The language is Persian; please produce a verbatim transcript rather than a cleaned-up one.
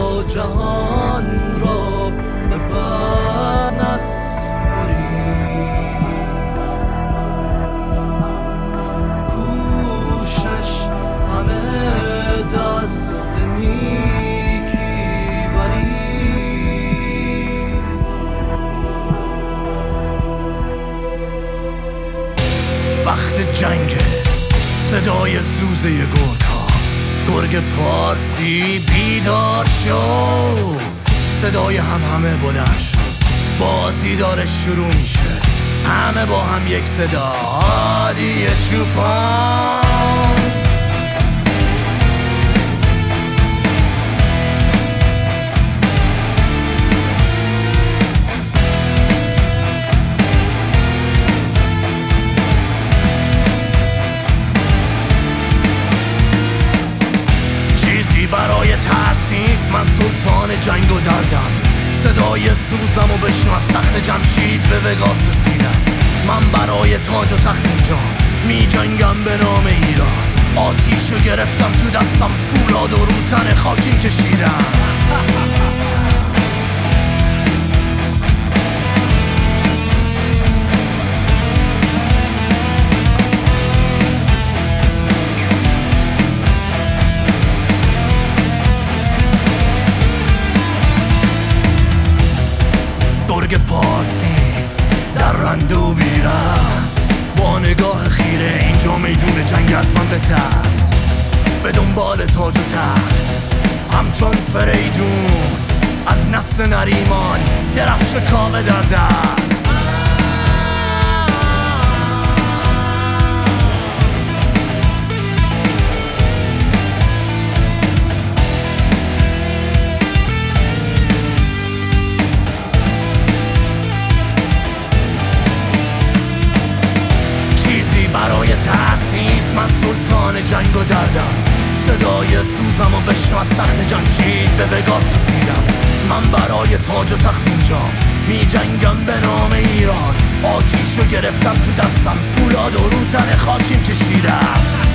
تا جهان را به بر نسپاری، کوشش همه دست نیکی بری. وقت جنگ صدای سوزه گرگ‌ها، گرگ پارسی بیدار شو، صدای هم همه بلند شد، بازی داره شروع میشه، همه با هم یک صدا، هادی چوپان. برای ترس نیست، من سلطان جنگ و دردم، صدای سوزم و بشنو از تخت جمشید به وگاس رسیدم. من برای تاج و تخت اینجا می جنگم به نام ایران، آتیشو گرفتم تو دستم، فولاد و روتن خاکیم کشیدم. گرگ پارسی در رندو بیرم، با نگاه خیره اینجا میدون جنگ، از من بترس، به دنبال تاج و تخت همچون فریدون، از نسل نریمان درفش کاوه در دست. برای ترس نیست، من سلطان جنگ و دردم، صدای سوزم و بشنو از تخت جمشید به وگاس رسیدم. من برای تاج و تخت اینجا می جنگم به نام ایران، آتیشو گرفتم تو دستم، فولاد و روتن خاکیم کشیدم.